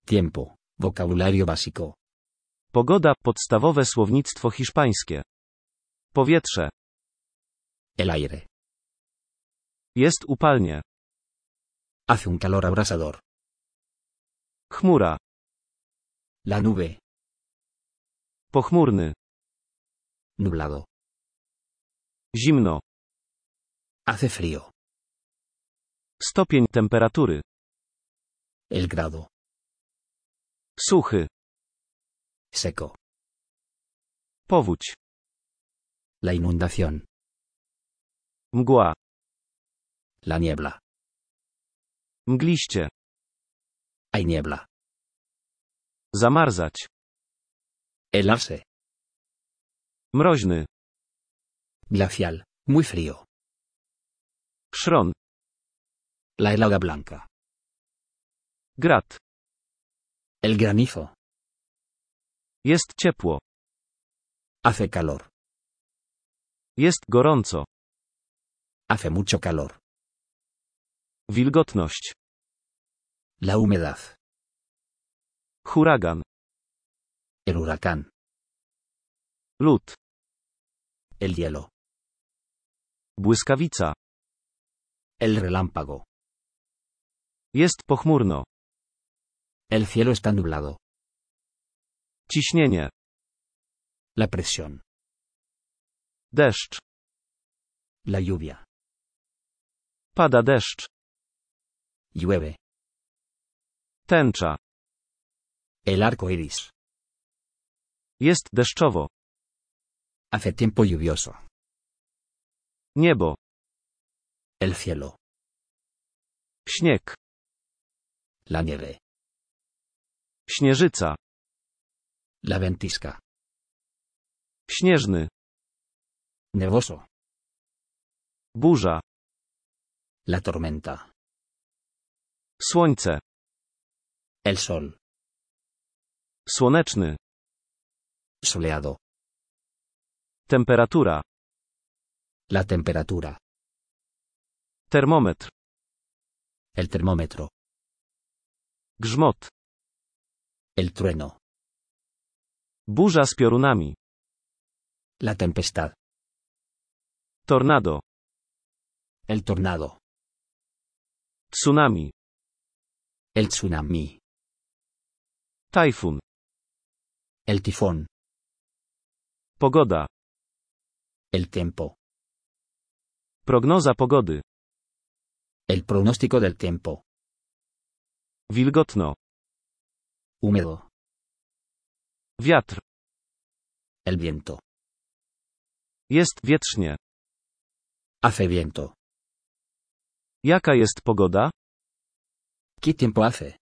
Tiempo, vocabulario básico. Pogoda, podstawowe słownictwo hiszpańskie. Powietrze. El aire. Jest upalnie. Hace un calor abrasador. Chmura. La nube. Pochmurny. Nublado. Zimno. Hace frío. Stopień temperatury. El grado. Suchy. Seco. Powódź. La inundación. Mgła. La niebla. Mgliście. Hay niebla. Zamarzać. Helarse. Mroźny. Glacial. Muy frío. Szron. La helada blanca. Grad. El granizo. Jest ciepło. Hace calor. Jest gorąco. Hace mucho calor. Wilgotność. La humedad. Huragan. El huracán. Lód. El hielo. Błyskawica. El relámpago. Jest pochmurno. El cielo está nublado. Ciśnienie. La presión. Deszcz. La lluvia. Pada deszcz. Llueve. Tęcza. El arco iris. Jest deszczowo. Hace tiempo lluvioso. Niebo. El cielo. Śnieg. La nieve. Śnieżyca. La ventisca. Śnieżny. Nevoso. Burza. La tormenta. Słońce. El sol. Słoneczny. Soleado. Temperatura. La temperatura. Termometr. El termómetro. Grzmot. El trueno. Burza z piorunami. La tempestad. Tornado. El tornado. Tsunami. El tsunami. Tajfun. El tifón. Pogoda. El tiempo. Prognoza pogody. El pronóstico del tiempo. Wilgotno. Húmedo. Wiatr. El viento. Jest wietrznie. Hace viento. Jaka jest pogoda? ¿Qué tiempo hace?